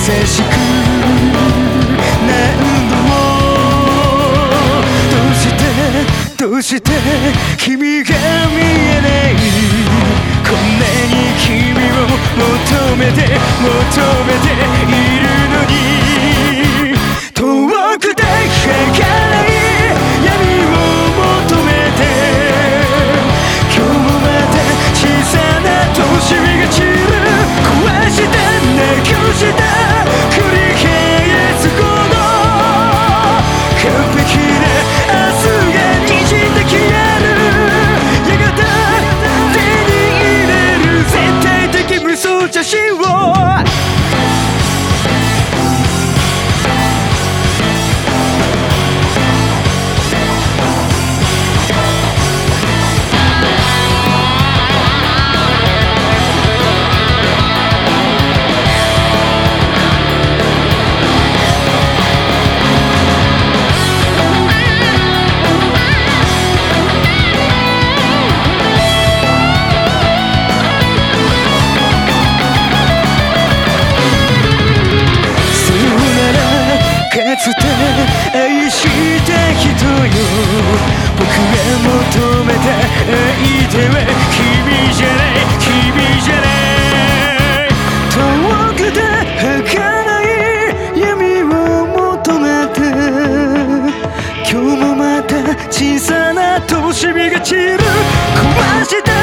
優しく何度もどうして君が見えない。こんなに君を求めているのに、遠くで儚い闇を求めて、今日もまた小さな星が散る。壊したなくした繰り返すこの完璧な明日が滲んで消える。やがて手に入れる絶対的無双写真を。かつて愛した人よ、僕が求めた相手は君じゃない。遠くで儚い闇を求めて、今日もまた小さな星が散る。壊した